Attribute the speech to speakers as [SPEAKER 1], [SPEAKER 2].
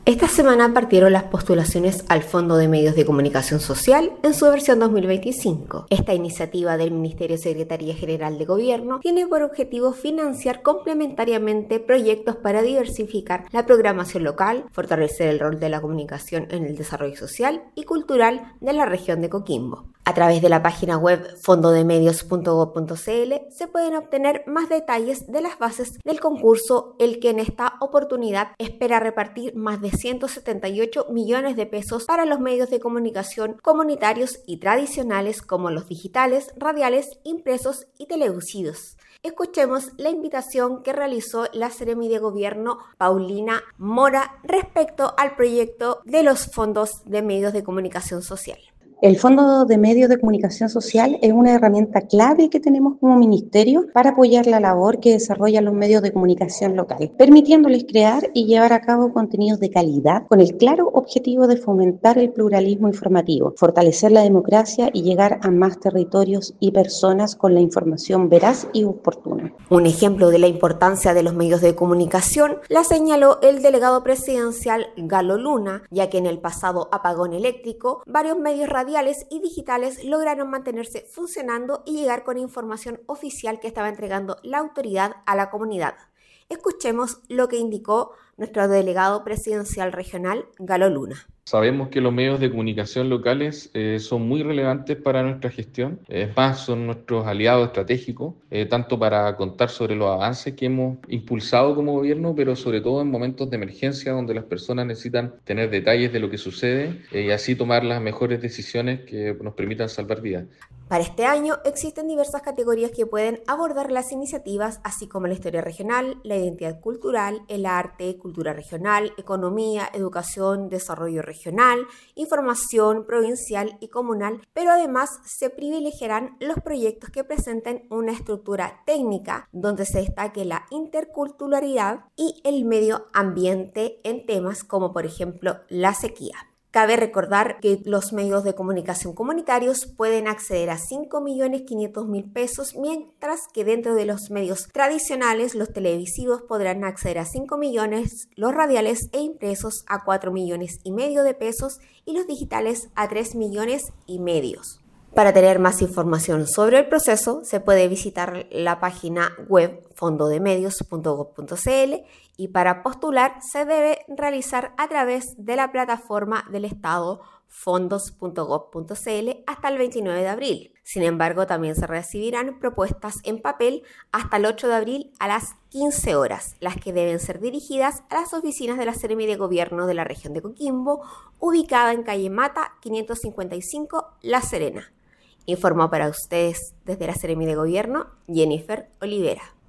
[SPEAKER 1] Esta semana partieron las postulaciones al Fondo de Medios de Comunicación Social en su versión 2025. Esta iniciativa del Ministerio Secretaría General de Gobierno tiene por objetivo financiar complementariamente proyectos para diversificar la programación local, fortalecer el rol de la comunicación en el desarrollo social y cultural de la región de Coquimbo. A través de la página web fondodemedios.gov.cl se pueden obtener más detalles de las bases del concurso, el que en esta oportunidad espera repartir más de 178 millones de pesos para los medios de comunicación comunitarios y tradicionales como los digitales, radiales, impresos y televisivos. Escuchemos la invitación que realizó la Seremi de Gobierno Paulina Mora respecto al proyecto de los fondos de medios de comunicación social.
[SPEAKER 2] El Fondo de Medios de Comunicación Social es una herramienta clave que tenemos como ministerio para apoyar la labor que desarrollan los medios de comunicación local, permitiéndoles crear y llevar a cabo contenidos de calidad con el claro objetivo de fomentar el pluralismo informativo, fortalecer la democracia y llegar a más territorios y personas con la información veraz y oportuna.
[SPEAKER 1] Un ejemplo de la importancia de los medios de comunicación la señaló el delegado presidencial Galo Luna, ya que en el pasado apagón eléctrico, varios medios radiales y digitales lograron mantenerse funcionando y llegar con información oficial que estaba entregando la autoridad a la comunidad. Escuchemos lo que indicó nuestro delegado presidencial regional, Galo Luna.
[SPEAKER 3] Sabemos que los medios de comunicación locales son muy relevantes para nuestra gestión, es más, son nuestros aliados estratégicos, tanto para contar sobre los avances que hemos impulsado como gobierno, pero sobre todo en momentos de emergencia donde las personas necesitan tener detalles de lo que sucede y así tomar las mejores decisiones que nos permitan salvar vidas.
[SPEAKER 1] Para este año existen diversas categorías que pueden abordar las iniciativas, así como la historia regional, la identidad cultural, el arte, cultura regional, economía, educación, desarrollo regional, información provincial y comunal, pero además se privilegiarán los proyectos que presenten una estructura técnica donde se destaque la interculturalidad y el medio ambiente en temas como por ejemplo la sequía. Cabe recordar que los medios de comunicación comunitarios pueden acceder a 5.500.000 pesos, mientras que dentro de los medios tradicionales, los televisivos podrán acceder a 5 millones, los radiales e impresos a 4,5 millones de pesos y los digitales a 3,5 millones. Para tener más información sobre el proceso, se puede visitar la página web fondodemedios.gov.cl y para postular se debe realizar a través de la plataforma del Estado fondos.gov.cl hasta el 29 de abril. Sin embargo, también se recibirán propuestas en papel hasta el 8 de abril a las 15 horas, las que deben ser dirigidas a las oficinas de la Seremi de Gobierno de la región de Coquimbo, ubicada en calle Mata 555, La Serena. Informó para ustedes desde la Seremi de Gobierno, Jennifer Olivera.